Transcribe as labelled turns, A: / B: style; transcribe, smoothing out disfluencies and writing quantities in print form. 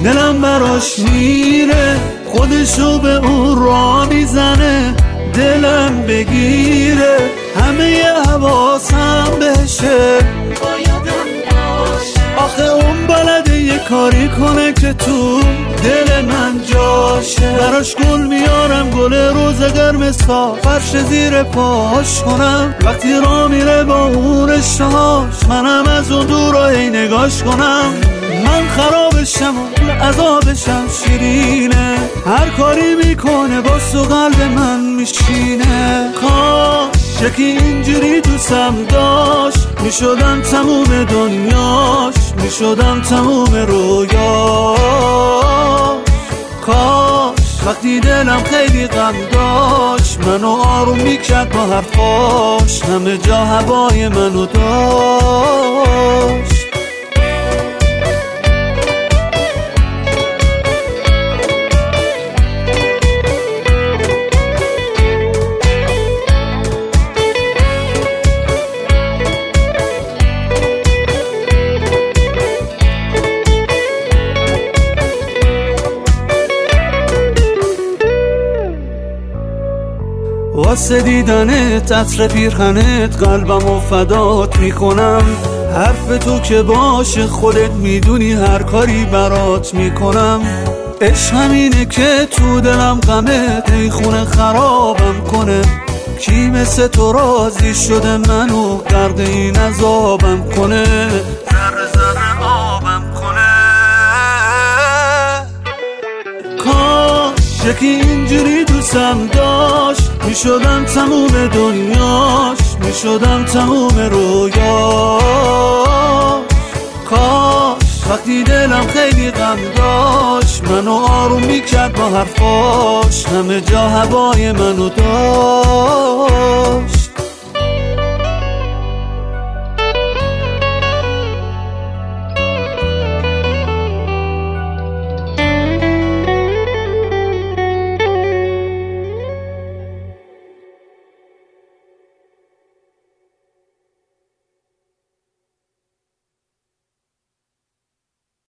A: دلم براش میره، خودشو به اون راه میزنه، دلم بگیره، همه حواسم بشه، بایدم باشه. آخه اون بلده یه کاری کنه که تو دل من جاشه. براش گل میارم، گل روزگر مسا، فرش زیر پاش کنم، وقتی راه میره با اون رشتهاش، منم از اون دور هی نگاش کنم. من خرابشم و عذابشم شیرینه، هر کاری میکنه با سو قلب من میشینه. کاش یکی اینجوری دوستم داشت، میشدم تموم دنیاش، میشدم تموم رویاش. کاش وقتی دلم خیلی غم داشت، منو آروم میکرد با حرفاش، همه جا هوای منو داشت. واسه دیدنت عطر پیرهنت قلبمو فدات میکنم، حرف تو که باشه خودت میدونی هر کاری برات میکنم. عشق همینه که تو دلم غمه، ای خونه خرابم کنه، کی مثل تو راضی شده منو غرق این عذابم کنه، ذره ذره آبم کنه. کاش یکی اینجوری دوستم داشت، میشدم تموم دنیاش، میشدم تموم رویاش. کاش وقتی دلم خیلی غم داشت، منو آروم میکرد با حرفاش، همه جا هوای منو داشت.